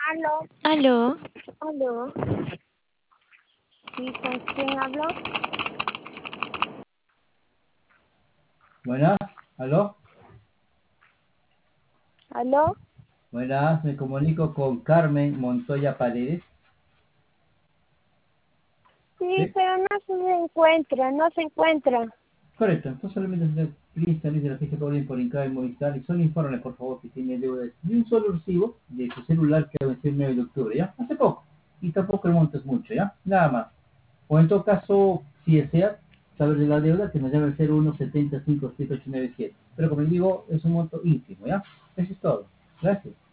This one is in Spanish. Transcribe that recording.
Aló, Aló, aló. ¿Sí, con quién hablo? Buenas, aló, Aló. buenas, me comunico con Carmen Montoya Paredes. Sí, ¿Sí? pero no se encuentra, no se encuentra. Correcto, entonces solamente se Cristian dice la ficha por Incade Movistar y solo infórmale por favor que tiene deuda de un solo recibo de su celular que venció el 9 de octubre, ¿ya? Hace poco. Y tampoco el monto es mucho, ¿ya? Nada más. O en todo caso, si desea saber de la deuda, que nos llame al 0170 5897. Pero como les digo, es un monto ínfimo, ¿ya? Eso es todo. Gracias.